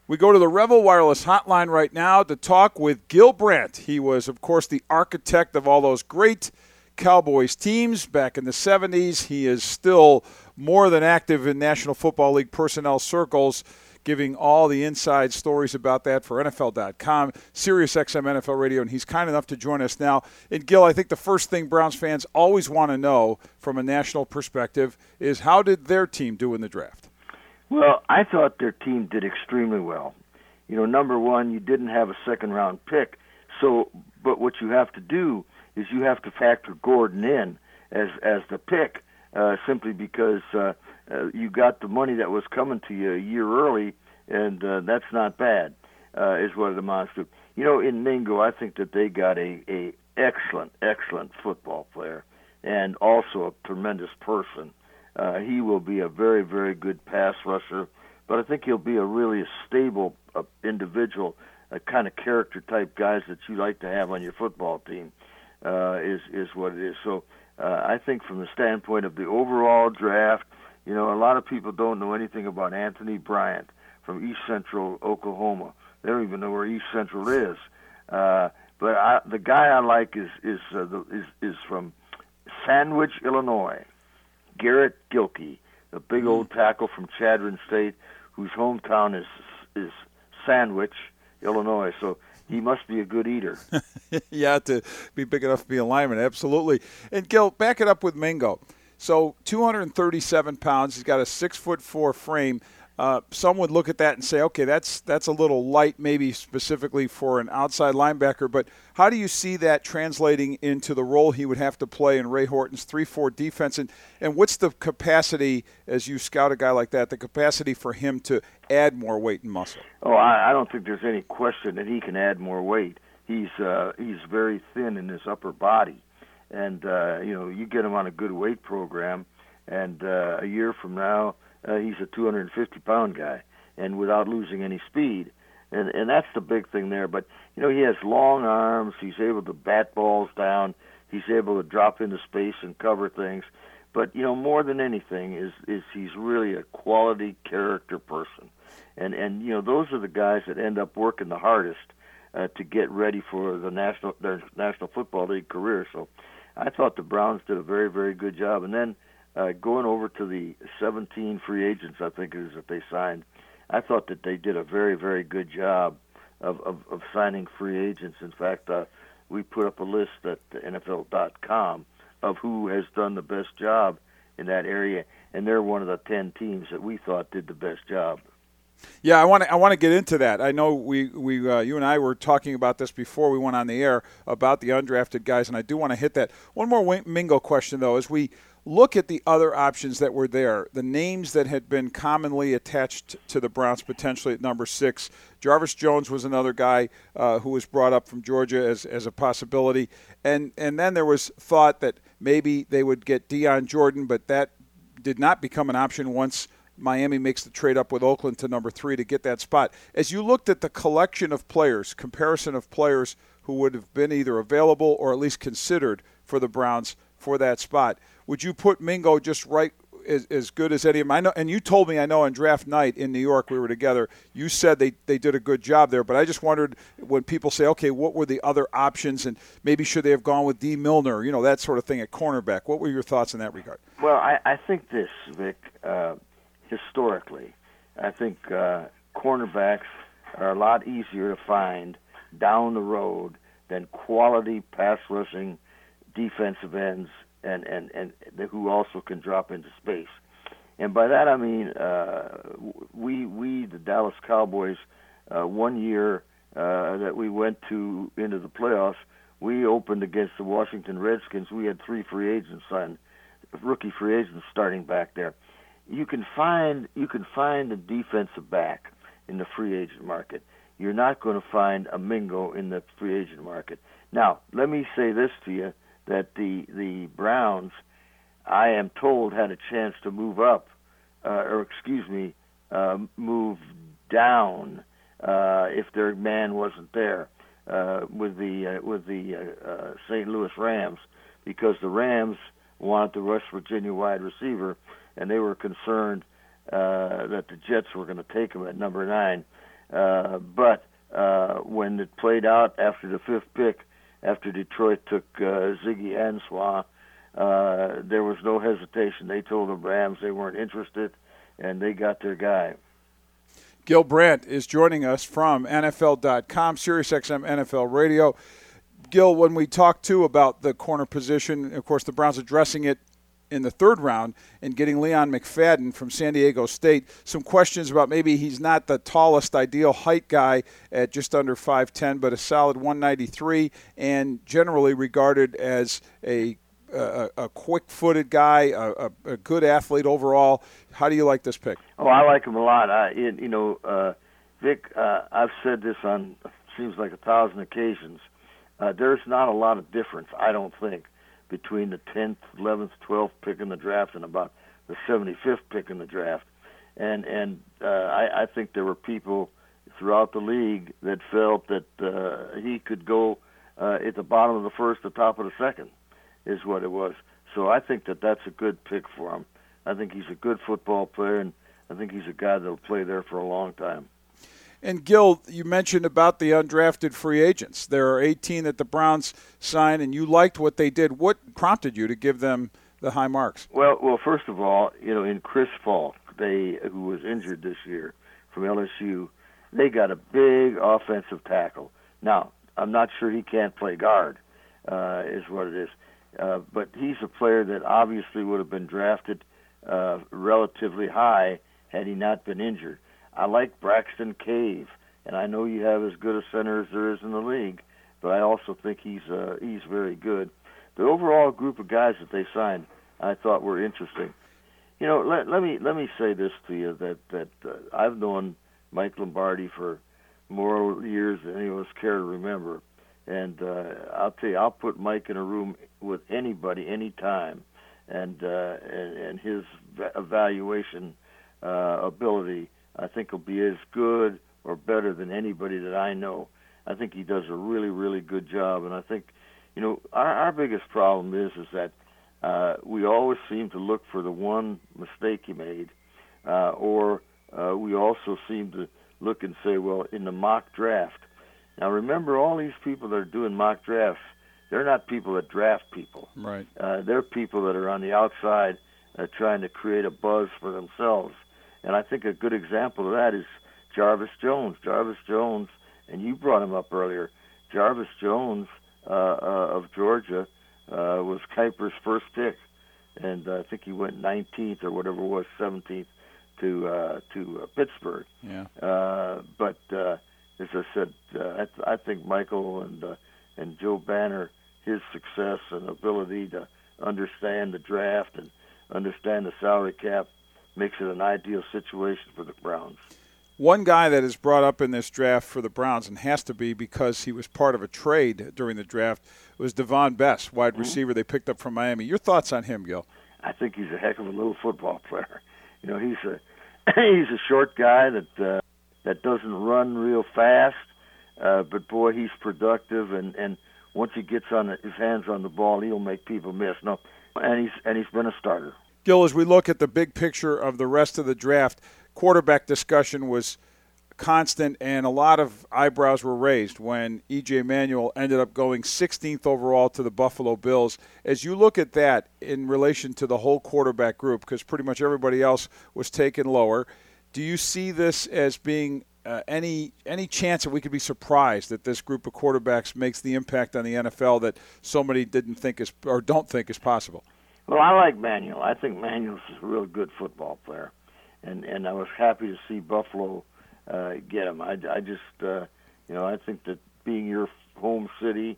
We go to the Revel Wireless hotline right now to talk with Gil Brandt. He was, of course, the architect of all those great Cowboys teams back in the 70s. He is still more than active in National Football League personnel circles, giving all the inside stories about that for NFL.com, SiriusXM NFL Radio, and he's kind enough to join us now. And Gil, I think the first thing Browns fans always want to know from a national perspective is how did their team do in the draft? Well, I thought their team did extremely well. You know, number one, you didn't have a second-round pick, but what you have to do is you have to factor Gordon in as the pick, simply because you got the money that was coming to you a year early, and that's not bad, is what it amounts to. You know, in Mingo, I think that they got a excellent football player and also a tremendous person. He will be a very, very good pass rusher, but I think he'll be a really stable individual, a kind of character type guys that you like to have on your football team, is what it is. So I think from the standpoint of the overall draft, you know, a lot of people don't know anything about Anthony Bryant from East Central Oklahoma. They don't even know where East Central is. But the guy I like is from Sandwich, Illinois. Garrett Gilkey, the big old tackle from Chadron State, whose hometown is Sandwich, Illinois. So he must be a good eater. Yeah, to be big enough to be a lineman, absolutely. And Gil, back it up with Mingo. So 237 pounds, he's got a 6'4" frame. Some would look at that and say, okay, that's a little light maybe specifically for an outside linebacker, but how do you see that translating into the role he would have to play in Ray Horton's 3-4 defense? And what's the capacity, as you scout a guy like that, the capacity for him to add more weight and muscle? Oh, I don't think there's any question that he can add more weight. He's very thin in his upper body. And, you get him on a good weight program, and a year from now, he's a 250-pound guy, and without losing any speed. And that's the big thing there. But, he has long arms. He's able to bat balls down. He's able to drop into space and cover things. But, more than anything is he's really a quality character person. And those are the guys that end up working the hardest to get ready for their National Football League career. So I thought the Browns did a very, very good job. And then going over to the 17 free agents, I think it is, that they signed, I thought that they did a very, very good job of signing free agents. In fact, we put up a list at NFL.com of who has done the best job in that area, and they're one of the 10 teams that we thought did the best job. Yeah, I want to get into that. I know we you and I were talking about this before we went on the air about the undrafted guys, and I do want to hit that. One more Mingo question, though, as we look at the other options that were there, the names that had been commonly attached to the Browns potentially at number 6. Jarvis Jones was another guy who was brought up from Georgia as a possibility. And then there was thought that maybe they would get Dion Jordan, but that did not become an option once Miami makes the trade up with Oakland to number 3 to get that spot. As you looked at the collection of players, comparison of players who would have been either available or at least considered for the Browns for that spot, would you put Mingo just right as good as any of them? I know, and you told me, I know, on draft night in New York, we were together, you said they did a good job there, but I just wondered when people say, okay, what were the other options, and maybe should they have gone with D. Milner, that sort of thing at cornerback. What were your thoughts in that regard? Well, I think this, Vic, historically, I think cornerbacks are a lot easier to find down the road than quality pass rushing defensive ends and who also can drop into space. And by that I mean we the Dallas Cowboys, 1 year that we went into the playoffs, we opened against the Washington Redskins. We had 3 free agents signed, rookie free agents starting back there. You can find a defensive back in the free agent market. You're not going to find a Mingo in the free agent market. Now, let me say this to you, that the Browns, I am told, had a chance to move up, move down if their man wasn't there with the St. Louis Rams, because the Rams wanted the West Virginia wide receiver, and they were concerned that the Jets were going to take him at number 9. But when it played out after the fifth pick, after Detroit took Ziggy Ansah, there was no hesitation. They told the Rams they weren't interested, and they got their guy. Gil Brandt is joining us from NFL.com, SiriusXM NFL Radio. Gil, when we talk, too, about the corner position, of course, the Browns addressing it in the third round and getting Leon McFadden from San Diego State. Some questions about maybe he's not the tallest ideal height guy at just under 5'10", but a solid 193 and generally regarded as a quick-footed guy, a good athlete overall. How do you like this pick? Oh, I like him a lot. Vic, I've said this on seems like 1,000 occasions. There's not a lot of difference, I don't think, between the 10th, 11th, 12th pick in the draft and about the 75th pick in the draft. And I think there were people throughout the league that felt that he could go at the bottom of the first, the top of the second, is what it was. So I think that that's a good pick for him. I think he's a good football player, and I think he's a guy that will play there for a long time. And, Gil, you mentioned about the undrafted free agents. There are 18 that the Browns signed, and you liked what they did. What prompted you to give them the high marks? Well, first of all, in Chris Falk, who was injured this year from LSU, they got a big offensive tackle. Now, I'm not sure he can't play guard, is what it is. But he's a player that obviously would have been drafted relatively high had he not been injured. I like Braxton Cave, and I know you have as good a center as there is in the league, but I also think he's very good. The overall group of guys that they signed, I thought were interesting. Let me say this to you that I've known Mike Lombardi for more years than any of us care to remember, and I'll tell you, I'll put Mike in a room with anybody, anytime, and his evaluation ability, I think, will be as good or better than anybody that I know. I think he does a really, really good job, and I think, our biggest problem is that we always seem to look for the one mistake he made, or we also seem to look and say, well, in the mock draft. Now, remember, all these people that are doing mock drafts, they're not people that draft people. Right. They're people that are on the outside trying to create a buzz for themselves. And I think a good example of that is Jarvis Jones. Jarvis Jones, and you brought him up earlier, Jarvis Jones of Georgia was Kuiper's first pick. And I think he went 19th or whatever it was, 17th to Pittsburgh. Yeah. But as I said, I think Michael and Joe Banner, his success and ability to understand the draft and understand the salary cap makes it an ideal situation for the Browns. One guy that is brought up in this draft for the Browns, and has to be because he was part of a trade during the draft, was Devon Bess, wide receiver they picked up from Miami. Your thoughts on him, Gil? I think he's a heck of a little football player. He's a short guy that doesn't run real fast, but boy, he's productive, and once he gets his hands on the ball, he'll make people miss. And he's been a starter. Gil, as we look at the big picture of the rest of the draft, quarterback discussion was constant, and a lot of eyebrows were raised when E.J. Manuel ended up going 16th overall to the Buffalo Bills. As you look at that in relation to the whole quarterback group, because pretty much everybody else was taken lower, do you see this as being any chance that we could be surprised that this group of quarterbacks makes the impact on the NFL that so many don't think is possible? Well, I like Manuel. I think Manuel's a real good football player, and I was happy to see Buffalo get him. I just I think that being your home city,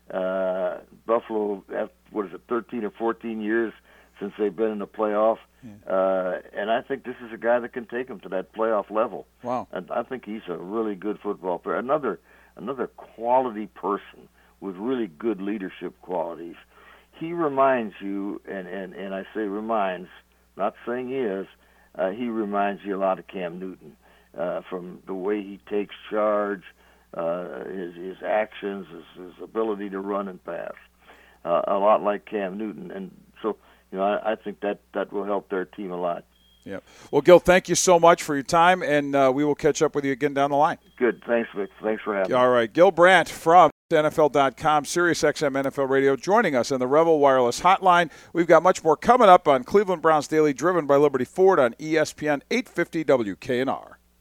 Buffalo, 13 or 14 years since they've been in the playoff, and I think this is a guy that can take them to that playoff level. Wow! And I think he's a really good football player. Another quality person with really good leadership qualities. He reminds you, and I say reminds, not saying he is, he reminds you a lot of Cam Newton from the way he takes charge, his actions, his ability to run and pass, a lot like Cam Newton. And so, I think that will help their team a lot. Yep. Well, Gil, thank you so much for your time, and we will catch up with you again down the line. Good. Thanks, Vic. Thanks for having me. All right. Gil Brandt from NFL.com, SiriusXM NFL Radio, joining us on the Rebel Wireless Hotline. We've got much more coming up on Cleveland Browns Daily, driven by Liberty Ford on ESPN 850 WKNR.